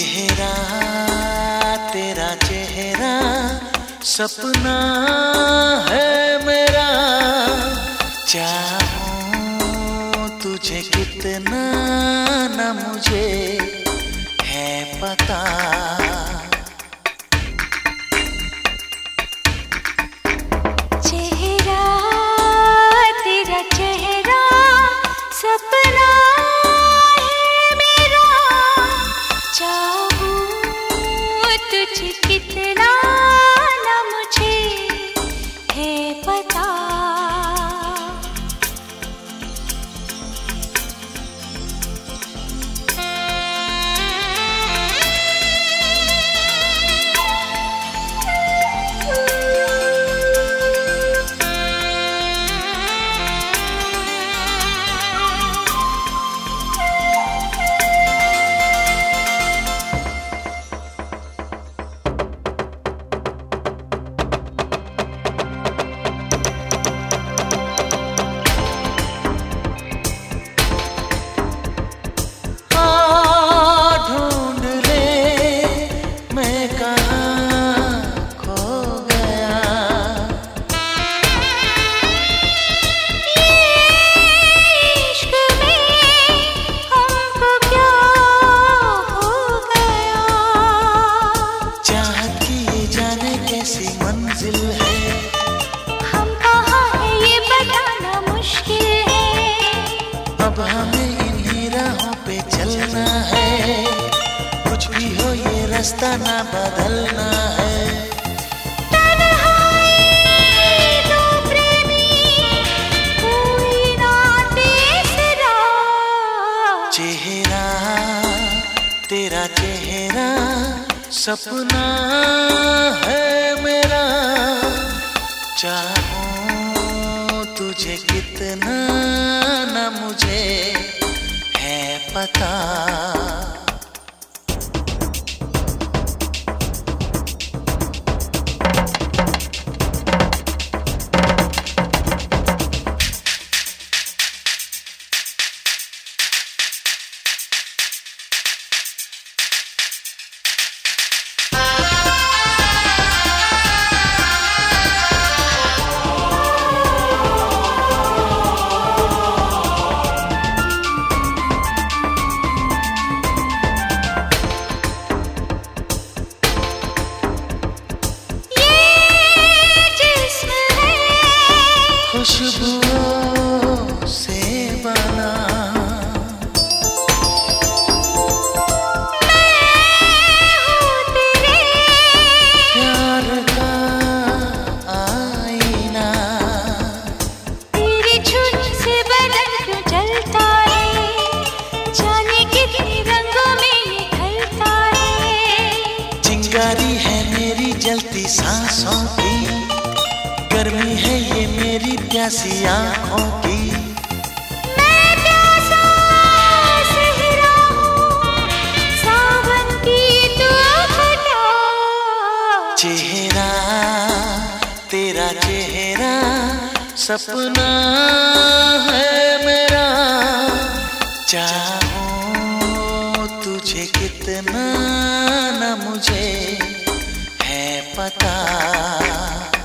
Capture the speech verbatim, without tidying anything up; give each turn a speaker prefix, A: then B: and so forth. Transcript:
A: चेहरा तेरा चेहरा सपना है मेरा, चाहूं तुझे कितना न मुझे है पता।
B: चेहरा तेरा चेहरा सपना है मेरा, चाहूं तुझे कितना न मुझे है पता।
A: मंजिल है
B: हम कहाँ है ये बताना मुश्किल है,
A: अब हमें इन्हीं राहों पे चलना है, कुछ भी हो ये रास्ता ना बदलना है।
B: दो प्रेमी कोई ना तीसरा,
A: चेहरा तेरा चेहरा सपना है मेरा, चाहूं तुझे कितना न मुझे है पता। खुशबुओं से बना
B: मैं हूँ तेरे
A: प्यार का आईना,
B: तेरी छुट से बदन क्यों जलता है, जाने कितने रंगों में ये ढलता है।
A: चिंगारी है मेरी जलती सांसों की, गर्मी है ये मेरी प्यासी आँखों की।
B: मैं प्यासा सहरा हूँ, सावन की तू घटा।
A: चेहरा तेरा चेहरा सपना है मेरा, चाहूं तुझे कितना न मुझे है पता।